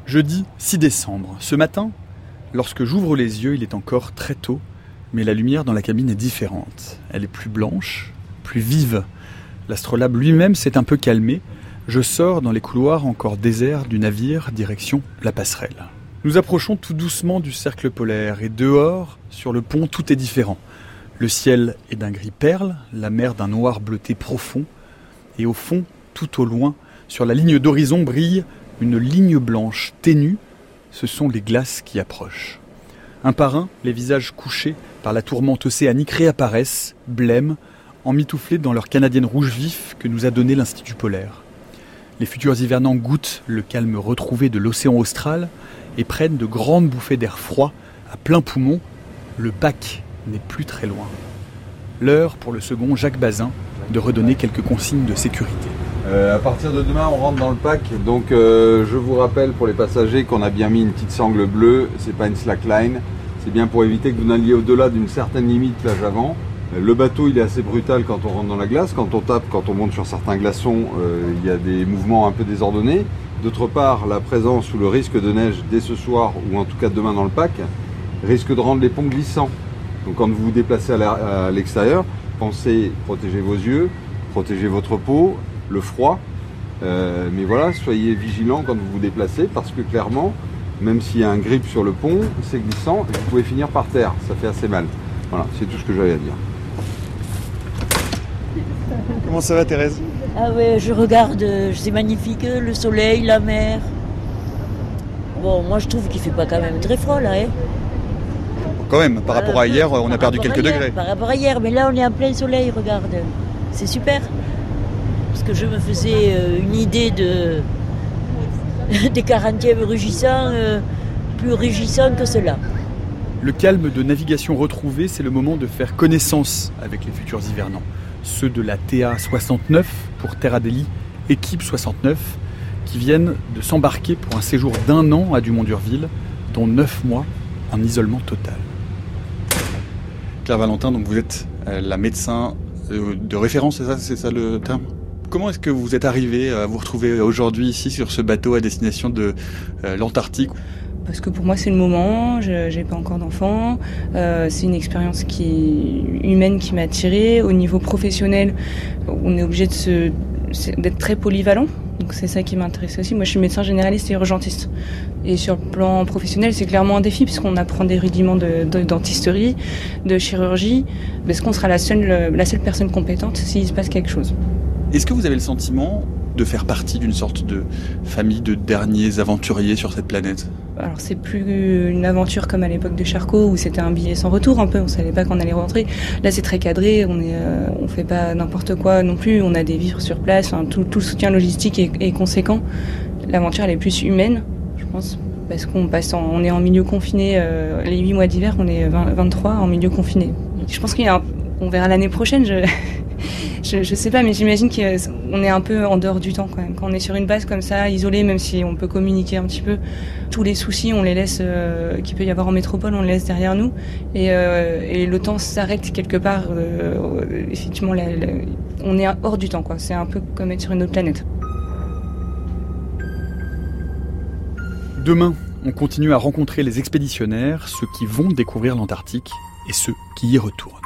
Jeudi 6 décembre. Ce matin, lorsque j'ouvre les yeux, il est encore très tôt, mais la lumière dans la cabine est différente. Elle est plus blanche, plus vive. L'astrolabe lui-même s'est un peu calmé. Je sors dans les couloirs encore déserts du navire, direction la passerelle. Nous approchons tout doucement du cercle polaire et dehors, sur le pont, tout est différent. Le ciel est d'un gris perle, la mer d'un noir bleuté profond. Et au fond, tout au loin, sur la ligne d'horizon brille une ligne blanche ténue. Ce sont les glaces qui approchent. Un par un, les visages couchés par la tourmente océanique réapparaissent, blêmes, emmitouflés dans leur canadienne rouge vif que nous a donné l'Institut polaire. Les futurs hivernants goûtent le calme retrouvé de l'océan austral et prennent de grandes bouffées d'air froid à plein poumon. Le bac n'est plus très loin. L'heure pour le second Jacques Bazin de redonner quelques consignes de sécurité. À partir de demain, on rentre dans le pack. Donc, je vous rappelle pour les passagers qu'on a bien mis une petite sangle bleue. C'est pas une slackline. C'est bien pour éviter que vous n'alliez au-delà d'une certaine limite plage avant. Le bateau, il est assez brutal quand on rentre dans la glace. Quand on tape, quand on monte sur certains glaçons, il y a des mouvements un peu désordonnés. D'autre part, la présence ou le risque de neige dès ce soir, ou en tout cas demain dans le pack, risque de rendre les ponts glissants. Donc, quand vous vous déplacez à l'extérieur, pensez protéger vos yeux, protéger votre peau, le froid, mais voilà, soyez vigilants quand vous vous déplacez parce que clairement, même s'il y a un grip sur le pont, c'est glissant et vous pouvez finir par terre, ça fait assez mal. Voilà, c'est tout ce que j'avais à dire. Comment ça va, Thérèse ? Ah ouais, je regarde, c'est magnifique, le soleil, la mer. Bon, moi je trouve qu'il fait pas quand même très froid là, hein. Quand même, par rapport à hier, on a perdu quelques degrés. Par rapport à hier, mais là on est en plein soleil, regarde. C'est super. Parce que je me faisais une idée des 40e rugissants, plus rugissants que cela. Le calme de navigation retrouvé, c'est le moment de faire connaissance avec les futurs hivernants. Ceux de la TA 69 pour Terre Adélie, équipe 69, qui viennent de s'embarquer pour un séjour d'1 an à Dumont-d'Urville, dont 9 mois en isolement total. Claire Valentin, donc vous êtes la médecin de référence, c'est ça le terme ? Comment est-ce que vous êtes arrivé à vous retrouver aujourd'hui ici sur ce bateau à destination de l'Antarctique ? Parce que pour moi c'est le moment, j'ai pas encore d'enfant, c'est une expérience humaine qui m'a attirée. Au niveau professionnel, on est obligé d'être très polyvalent, donc c'est ça qui m'intéresse aussi. Moi je suis médecin généraliste et urgentiste. Et sur le plan professionnel c'est clairement un défi puisqu'on apprend des rudiments de dentisterie, de chirurgie, parce qu'on sera la seule personne compétente s'il se passe quelque chose. Est-ce que vous avez le sentiment de faire partie d'une sorte de famille de derniers aventuriers sur cette planète ? Alors c'est plus une aventure comme à l'époque de Charcot où c'était un billet sans retour un peu, on savait pas quand on allait rentrer. Là c'est très cadré, on fait pas n'importe quoi non plus, on a des vivres sur place, tout le soutien logistique est conséquent. L'aventure elle est plus humaine, je pense, parce on est en milieu confiné, les 8 mois d'hiver on est 23 en milieu confiné. Je pense on verra l'année prochaine, je sais pas, mais j'imagine qu'on est un peu en dehors du temps quand même. Quand on est sur une base comme ça, isolé, même si on peut communiquer un petit peu, tous les soucis, on les laisse, qu'il peut y avoir en métropole, on les laisse derrière nous. Et le temps s'arrête quelque part. Effectivement, on est hors du temps, quoi. C'est un peu comme être sur une autre planète. Demain, on continue à rencontrer les expéditionnaires, ceux qui vont découvrir l'Antarctique et ceux qui y retournent.